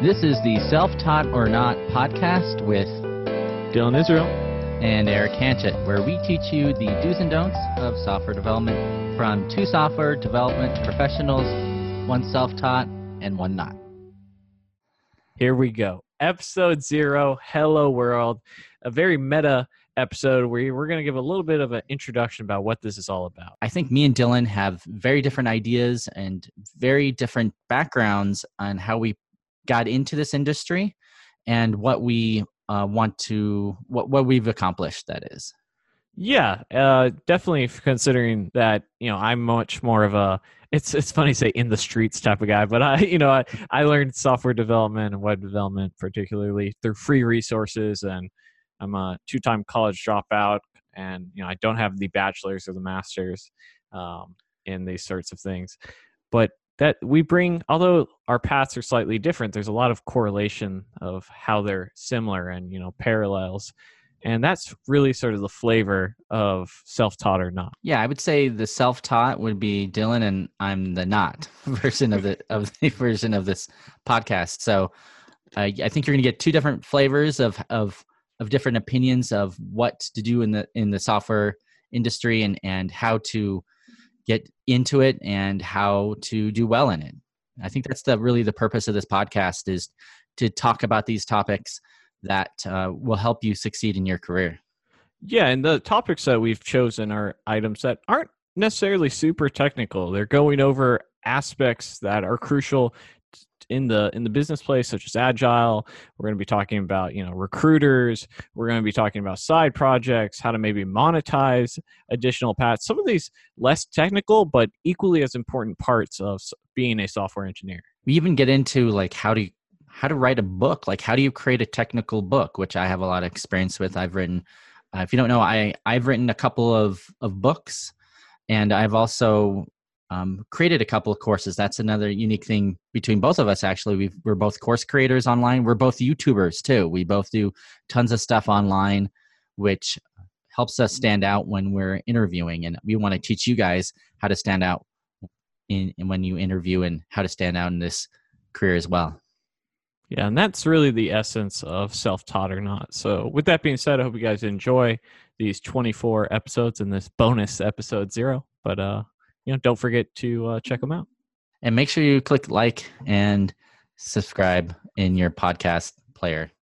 This is the Self-Taught or Not podcast with Dylan Israel and Eric Hanchett, where we teach you the do's and don'ts of software development from two software development professionals, one self-taught and one not. Here we go. Episode 0, Hello World, a very meta episode where we're going to give a little bit of an introduction about what this is all about. I think me and Dylan have very different ideas and very different backgrounds on how we got into this industry and what we what we've accomplished, that is. Yeah, definitely considering that, I'm much more of a, it's funny to say in the streets type of guy, but I learned software development and web development particularly through free resources, and I'm a 2-time college dropout, and I don't have the bachelor's or the master's in these sorts of things. But that we bring, although our paths are slightly different, there's a lot of correlation of how they're similar and parallels. And that's really sort of the flavor of self-taught or not. Yeah, I would say the self-taught would be Dylan, and I'm the not version of the version of this podcast. So I think you're going to get two different flavors of different opinions of what to do in the software industry and how to get into it and how to do well in it. I think that's really the purpose of this podcast, is to talk about these topics that will help you succeed in your career. Yeah, and the topics that we've chosen are items that aren't necessarily super technical. They're going over aspects that are crucial in the business place, such as agile. We're going to be talking about recruiters. We're going to be talking about side projects, how to maybe monetize additional paths. Some of these less technical, but equally as important parts of being a software engineer. We even get into like how to write a book, like how do you create a technical book, which I have a lot of experience with. I've written, if you don't know, I've written a couple of books, and I've also created a couple of courses. That's another unique thing between both of us, actually. We're both course creators online. We're both YouTubers too. We both do tons of stuff online, which helps us stand out when we're interviewing. And we want to teach you guys how to stand out when you interview, and how to stand out in this career as well. Yeah, and that's really the essence of self-taught or not. So with that being said, I hope you guys enjoy these 24 episodes and this bonus episode 0. But don't forget to check them out. And make sure you click like and subscribe in your podcast player.